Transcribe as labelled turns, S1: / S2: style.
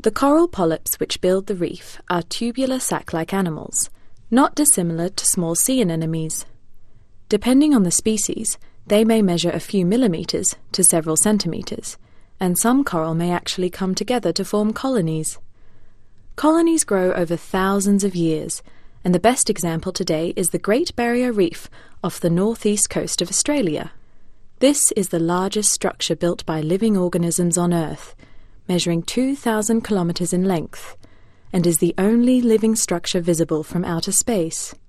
S1: The coral polyps which build the reef are tubular sac-like animals, not dissimilar to small sea anemones. Depending on the species, they may measure a few millimetres to several centimetres, and some coral may actually come together to form colonies. Colonies grow over thousands of years, and the best example today is the Great Barrier Reef off the northeast coast of Australia. This is the largest structure built by living organisms on Earth, measuring 2,000 kilometres in length, and is the only living structure visible from outer space.